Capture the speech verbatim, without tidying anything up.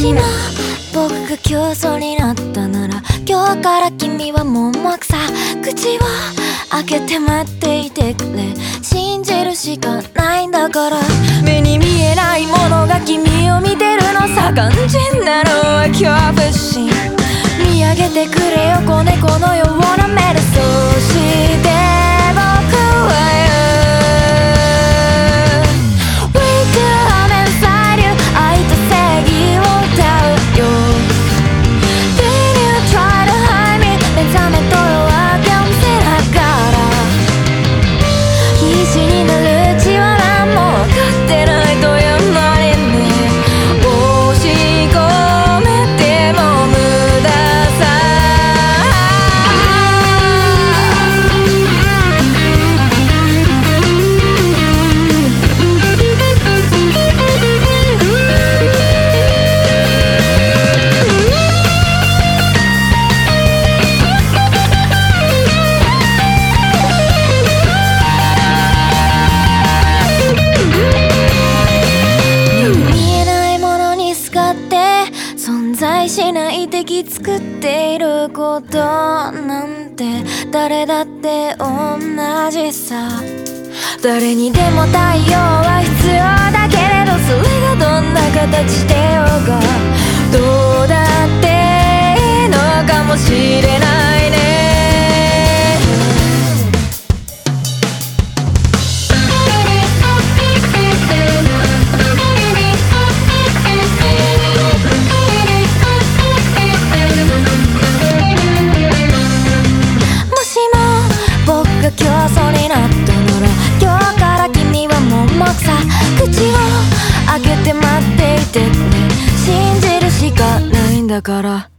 しも僕が競争になったなら、今日から君はもうもくさ。口を開けて待っていてくれ、信じるしかないんだから。目に見えないものが君を見てるのさ。肝心なのは恐怖心。見上げてくれよ子猫のような目で。そうして僕は言う We come inside you 愛と正義を歌うよ。 Then you try to hide me 目覚めと夜明けを見せながら。必死になるうちは何も分かってないというのにね。押し込めても無駄さ。存在しない敵作っていることなんて誰だって同じさ。誰にでも太陽は必要だけれど、それがどんな形でようがどうだっていいのかもしれないね。競争になったなら、今日から君はもうもくさ。口を開けて待っていてくれ、信じるしかないんだから。